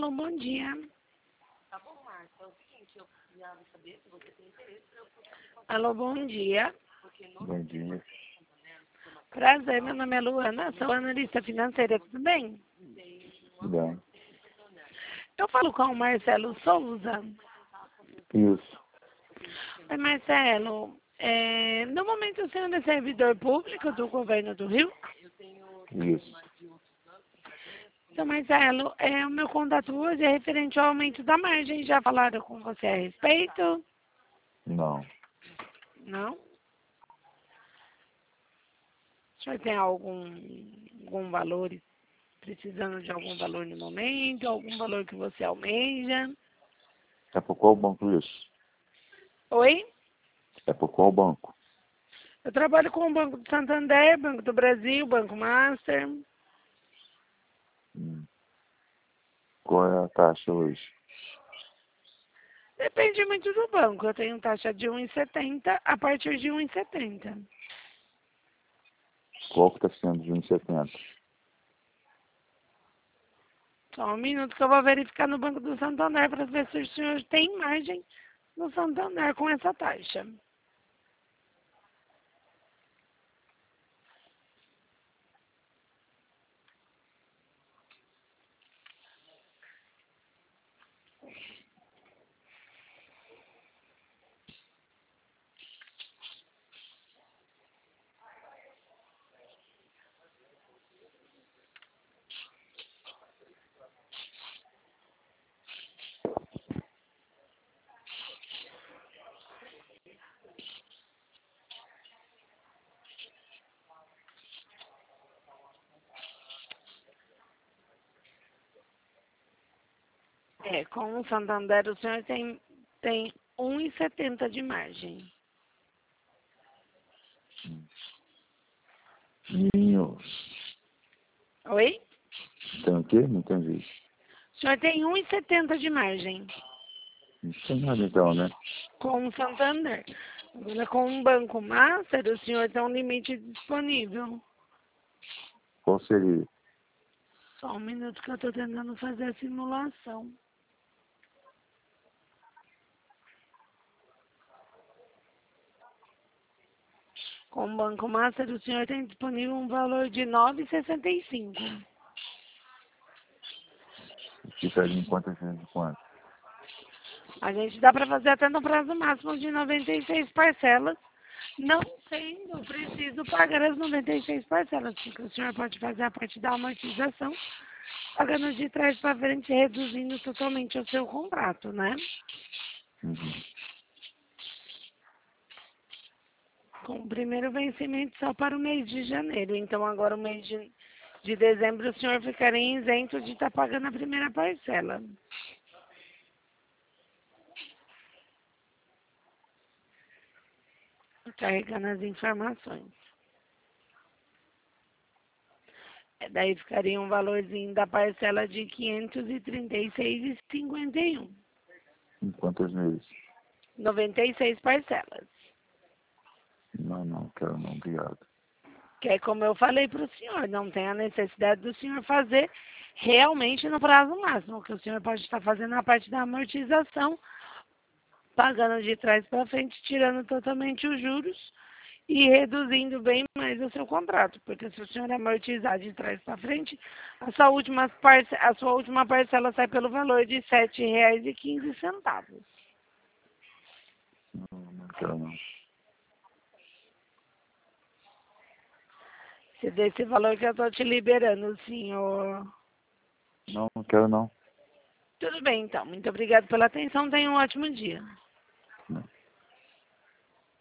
Alô, bom dia. Tá bom, Marta. É o seguinte, eu precisava saber se você tem interesse para eu Alô, bom dia. Bom dia. Prazer, meu nome é Luana, sou analista financeira, tudo bem? Bem. Eu falo com o Marcelo Souza. Isso. Oi, Marcelo, no momento o senhor é servidor público do governo do Rio? Isso. Então, Marcelo, o meu contato hoje é referente ao aumento da margem. Já falaram com você a respeito? Não. Não? O senhor tem algum valor, precisando de algum valor no momento, algum valor que você almeja? É por qual banco isso? Oi? É por qual banco? Eu trabalho com o Banco do Santander, Banco do Brasil, Banco Master. Qual é a taxa hoje? Depende muito do banco. Eu tenho taxa de 1,70 a partir de 1,70. Qual que está sendo de 1,70? Só um minuto que eu vou verificar no Banco do Santander para ver se o senhor tem margem no Santander com essa taxa. Com o Santander o senhor tem 1,70 de margem. Oi? Tem o quê? Não entendi. O senhor tem 1,70 de margem Não tem nada então, né? com o Santander. Agora, com o Banco Master, o senhor tem um limite disponível. Qual seria? Só um minuto que eu estou tentando fazer a simulação. Com o Banco Master, o senhor tem disponível um valor de R$ 9,65. Ficaria em quantas vezes de quanto? A gente dá para fazer até no prazo máximo de 96 parcelas, não sendo preciso pagar as 96 parcelas, porque o senhor pode fazer a parte da amortização, pagando de trás para frente, reduzindo totalmente o seu contrato, né? Com o primeiro vencimento só para o mês de janeiro. Então, agora o mês de dezembro, o senhor ficaria isento de estar pagando a primeira parcela. Carregando as informações. Daí ficaria um valorzinho da parcela de R$ 536,51. Em quantos meses? 96 parcelas. Não quero não, obrigado. Que é como eu falei para o senhor, não tem a necessidade do senhor fazer realmente no prazo máximo, que o senhor pode estar fazendo a parte da amortização, pagando de trás para frente, tirando totalmente os juros e reduzindo bem mais o seu contrato, porque se o senhor amortizar de trás para frente, a sua última parcela sai pelo valor de R$ 7,15. Não quero não. Se desse valor que eu estou te liberando, senhor. Não quero não. Tudo bem, então. Muito obrigado pela atenção. Tenha um ótimo dia.